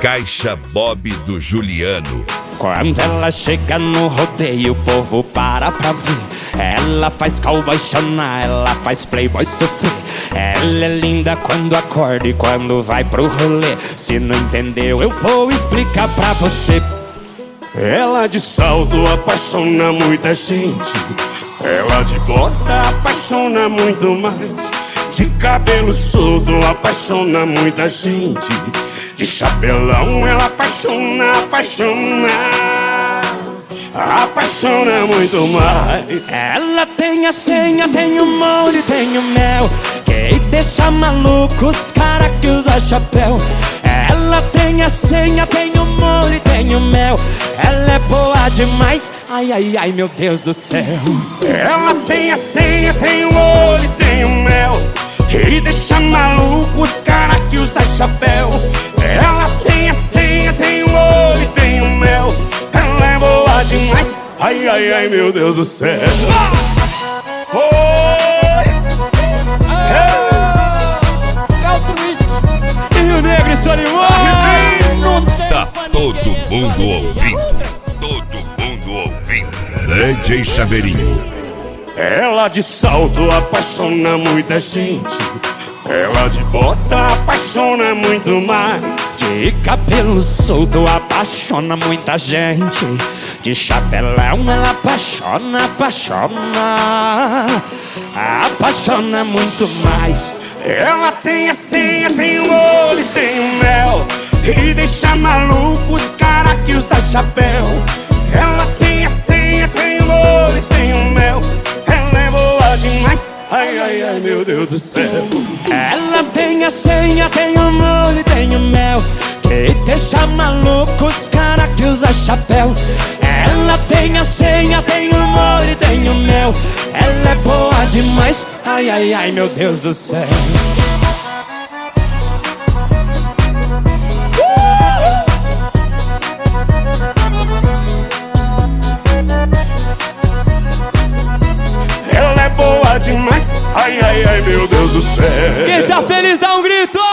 Caixa Bob do Juliano. Quando ela chega no rodeio, o povo para pra ver. Ela faz cowboy chorar, ela faz playboy sofrer. Ela é linda quando acorda e quando vai pro rolê. Se não entendeu, eu vou explicar pra você. Ela de salto apaixona muita gente. Ela de bota apaixona muito mais. De cabelo solto apaixona muita gente. De chapelão ela apaixona muito mais. Ela tem a senha, tem o molho, tem o mel, que deixa maluco os cara que usa chapéu. Ela tem a senha, tem o molho, tem o mel. Ela é boa demais, ai, ai, ai, meu Deus do céu. Ela tem a senha, tem o molho, tem o mel, e deixa maluco os cara que usa chapéu. Ela tem a senha, tem o molho, tem o mel. Ela é boa demais, ai, ai, ai, meu Deus do céu. E o Negro e Solimões. Tá todo mundo ouvindo. Todo mundo ouvindo. DJ Chaveirinho. Ela de salto apaixona muita gente. Ela de bota apaixona muito mais. De cabelo solto apaixona muita gente. De chapelão ela apaixona muito mais. Ela tem a senha, tem o olho, tem o mel, e deixa maluco os cara que usa chapéu. Ela tem a senha, tem o olho, tem o mel. Ela é boa demais, ai, ai, ai, meu Deus do céu. Ela tem a senha, tem o molho, tem o mel, que deixa maluco os cara que usa chapéu. Ela tem a senha, tem o molho, tem o mel. Ela é boa demais, ai, ai, ai, meu Deus do céu. Ela é boa demais, ai, ai, ai, meu Deus do céu. Quem tá feliz dá um grito!